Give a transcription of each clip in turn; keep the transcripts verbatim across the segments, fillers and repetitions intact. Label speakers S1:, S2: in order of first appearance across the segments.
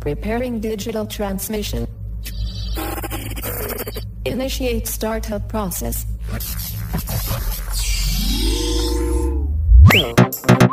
S1: Preparing digital transmission. Initiate startup process. Go.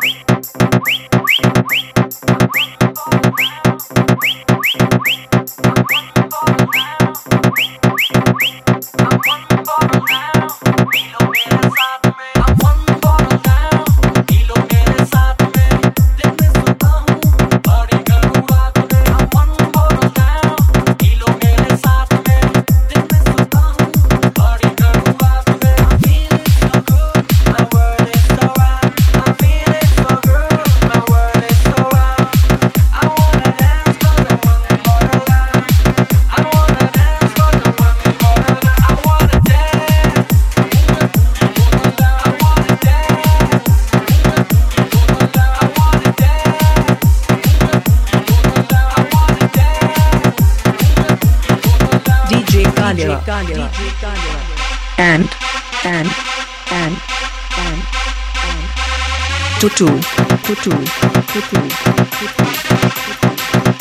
S2: And, and, and, and, and, tutu, tutu, tutu, tutu.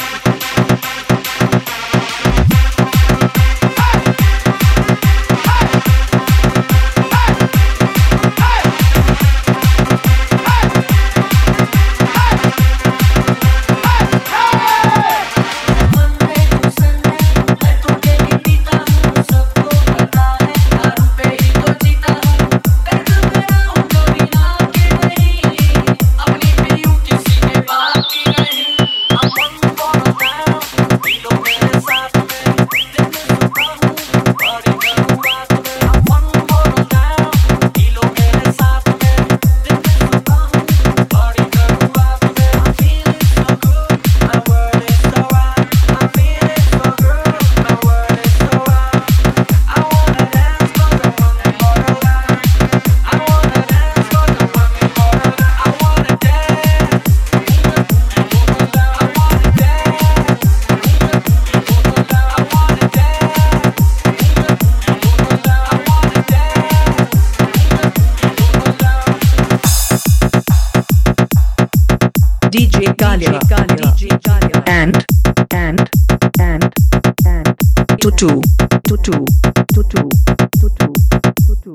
S2: D J Kalia, and, and, and, and, tutu, tutu, tutu, tutu, tutu.